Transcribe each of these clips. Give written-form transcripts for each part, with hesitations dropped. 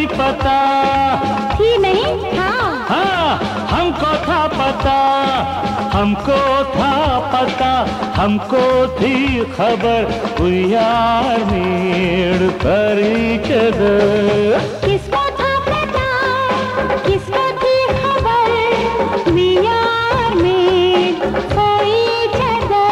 थी पता, थी नहीं था। हाँ हमको था पता, हमको था पता, हमको थी खबर, we are made for each other. किसको था पता, किसको थी खबर, we are made for each other.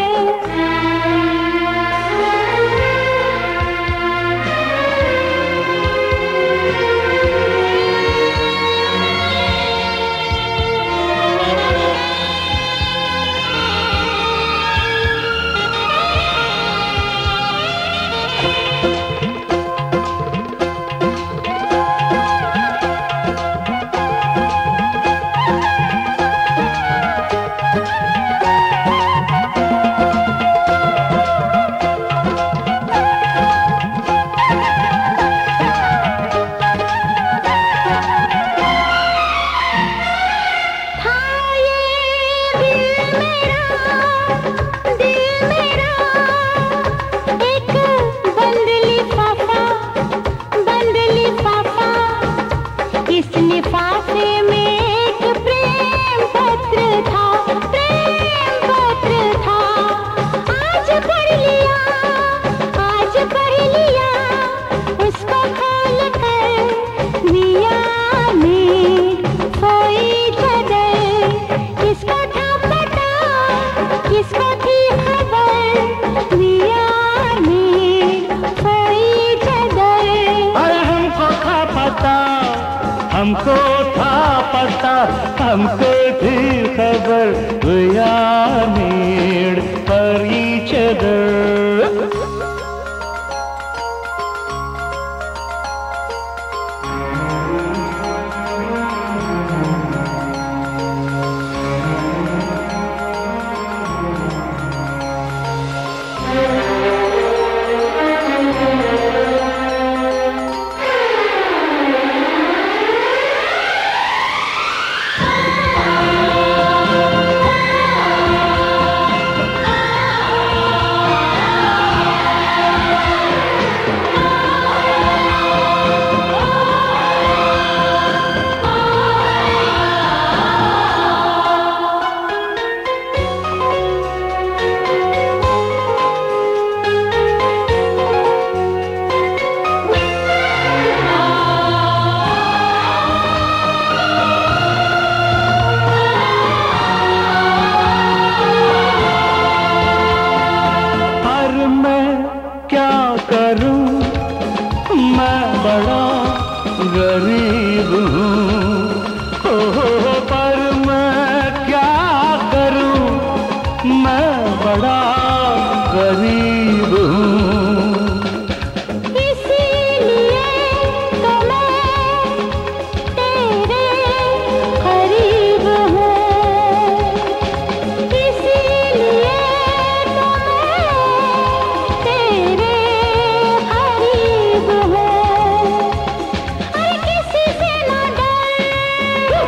इस लिफाफे में एक प्रेम पत्र था, प्रेम पत्र था। आज पढ़ लिया, आज पढ़ लिया, उसको खोल कर we are made for each other. किसको था पता, किसको थी खबर, we are made for each other. अरे हमको था पता, हमको था पता, हमको थी खबर, we are made for each other. मैं बड़ा गरीब हूँ, पर मैं क्या करूँ, मैं बड़ा गरीब हूँ। इसीलिए तो मैं तेरे करीब हूँ, इसीलिए तो मैं तेरे करीब हूँ। अरे किसी से ना डर,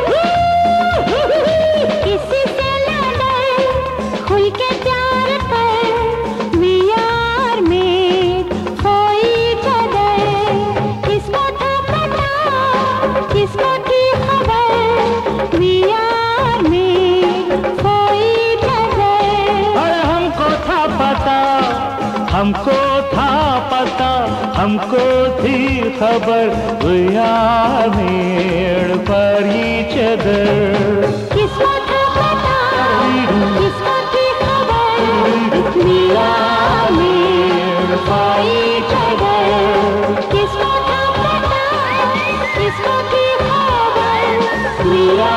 किसी से ना डर, खुल के प्यार कर, we are made for each other. किसको था पता, किसको थी खबर, we are made for each other. अरे हमको था पता, हमको था पता, हमको थी खबर, we are made for each other. किसको था पता, किसको थी खबर, we are made for each other. किसको था पता, किसको थी खबर, we are